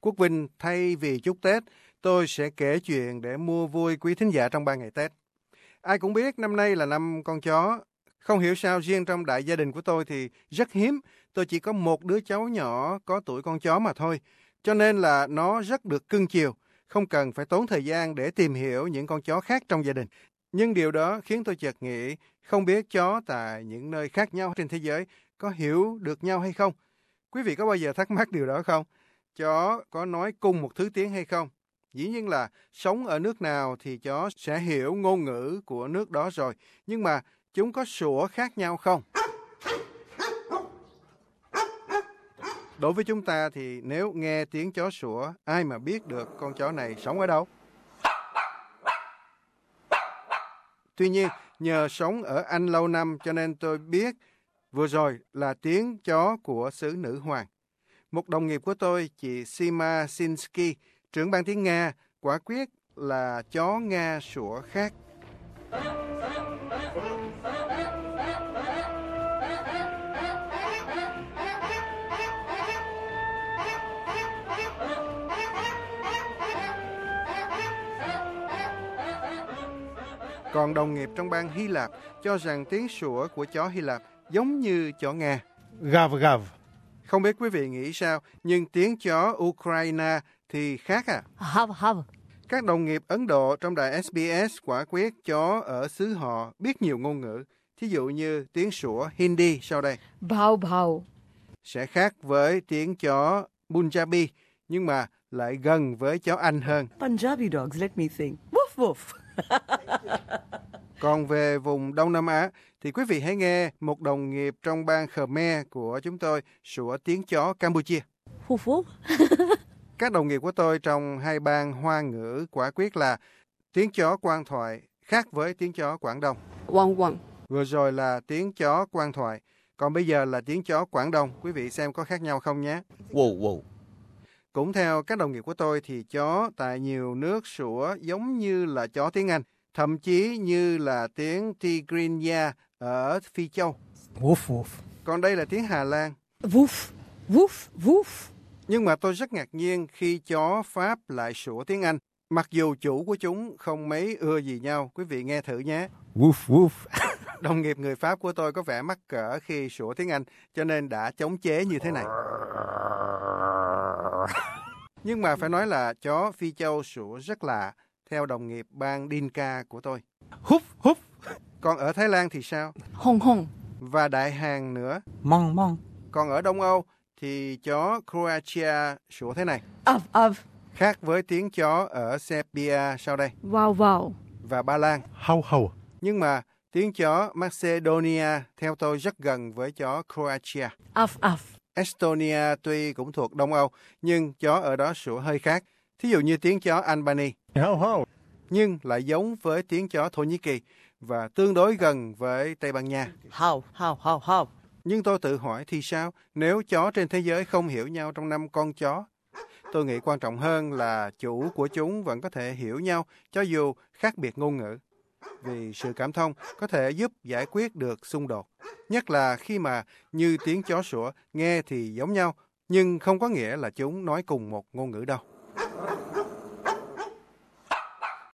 Quốc Vinh, thay vì chúc Tết, tôi sẽ kể chuyện để mua vui quý thính giả trong 3 ngày Tết. Ai cũng biết năm nay là năm con chó. Không hiểu sao riêng trong đại gia đình của tôi thì rất hiếm. Tôi chỉ có một đứa cháu nhỏ có tuổi con chó mà thôi. Cho nên là nó rất được cưng chiều. Không cần phải tốn thời gian để tìm hiểu những con chó khác trong gia đình. Nhưng điều đó khiến tôi chợt nghĩ, không biết chó tại những nơi khác nhau trên thế giới có hiểu được nhau hay không? Quý vị có bao giờ thắc mắc điều đó không? Chó có nói cùng một thứ tiếng hay không? Dĩ nhiên là sống ở nước nào thì chó sẽ hiểu ngôn ngữ của nước đó rồi. Nhưng mà chúng có sủa khác nhau không? Đối với chúng ta thì nếu nghe tiếng chó sủa, ai mà biết được con chó này sống ở đâu? Tuy nhiên, nhờ sống ở Anh lâu năm cho nên tôi biết vừa rồi là tiếng chó của xứ nữ hoàng. Một đồng nghiệp của tôi, chị Sima Sinsky, trưởng ban tiếng Nga, quả quyết là chó Nga sủa khác. Còn đồng nghiệp trong bang Hy Lạp cho rằng tiếng sủa của chó Hy Lạp giống như chó Nga. Gav gav. Không biết quý vị nghĩ sao, nhưng tiếng chó Ukraine thì khác à? Hav hav. Các đồng nghiệp Ấn Độ trong đài SBS quả quyết chó ở xứ họ biết nhiều ngôn ngữ. Thí dụ như tiếng sủa Hindi sau đây. Bhau bhau. Sẽ khác với tiếng chó Punjabi, nhưng mà lại gần với chó Anh hơn. Punjabi dogs, let me think. Woof woof. Còn về vùng Đông Nam Á, thì quý vị hãy nghe một đồng nghiệp trong bang Khmer của chúng tôi sủa tiếng chó Campuchia. Woof woof. Các đồng nghiệp của tôi trong hai bang Hoa ngữ quả quyết là tiếng chó Quan Thoại khác với tiếng chó Quảng Đông. Wang wang. Vừa rồi là tiếng chó Quan Thoại, còn bây giờ là tiếng chó Quảng Đông. Quý vị xem có khác nhau không nhé. Wow wow. Cũng theo các đồng nghiệp của tôi thì chó tại nhiều nước sủa giống như là chó tiếng Anh, thậm chí như là tiếng Tigrinya ở Phi Châu. Woof woof. Còn đây là tiếng Hà Lan. Woof. Woof woof. Nhưng mà tôi rất ngạc nhiên khi chó Pháp lại sủa tiếng Anh, mặc dù chủ của chúng không mấy ưa gì nhau. Quý vị nghe thử nhé. Woof woof. Đồng nghiệp người Pháp của tôi có vẻ mắc cỡ khi sủa tiếng Anh, cho nên đã chống chế như thế này. Nhưng mà phải nói là chó Phi Châu sủa rất lạ, theo đồng nghiệp bang Dinka của tôi. Húp húp. Còn ở Thái Lan thì sao? Hong hong. Và Đại Hàn nữa. Mong mong. Còn ở Đông Âu thì chó Croatia sủa thế này. Av av. Khác với tiếng chó ở Serbia sau đây. Wow wow. Và Ba Lan. Hau hau. Nhưng mà tiếng chó Macedonia theo tôi rất gần với chó Croatia. Av av. Estonia tuy cũng thuộc Đông Âu, nhưng chó ở đó sủa hơi khác. Thí dụ như tiếng chó Albany. Hau hau. Nhưng lại giống với tiếng chó Thổ Nhĩ Kỳ và tương đối gần với Tây Ban Nha. How, how. Nhưng tôi tự hỏi thì sao nếu chó trên thế giới không hiểu nhau trong năm con chó? Tôi nghĩ quan trọng hơn là chủ của chúng vẫn có thể hiểu nhau cho dù khác biệt ngôn ngữ. Vì sự cảm thông có thể giúp giải quyết được xung đột. Nhất là khi mà như tiếng chó sủa nghe thì giống nhau, nhưng không có nghĩa là chúng nói cùng một ngôn ngữ đâu.